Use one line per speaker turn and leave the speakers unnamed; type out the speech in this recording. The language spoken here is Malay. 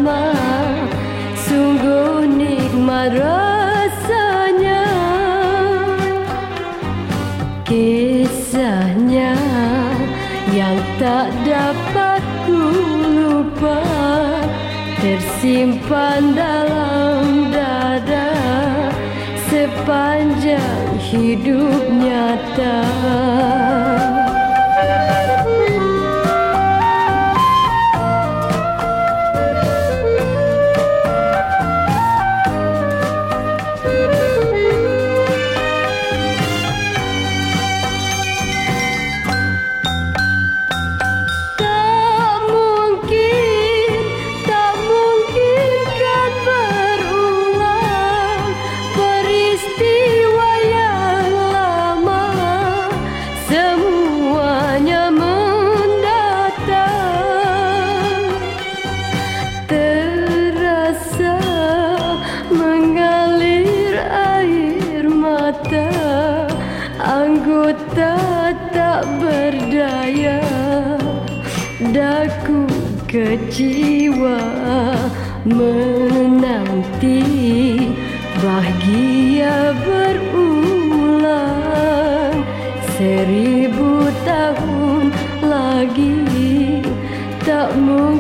lama, sungguh nikmat rasanya. Kisahnya yang tak dapat ku lupa, tersimpan dalam dada sepanjang hidup nyata. Anggota tak berdaya, daku kecewa menanti bahagia berulang 1000 tahun lagi tak mungkin.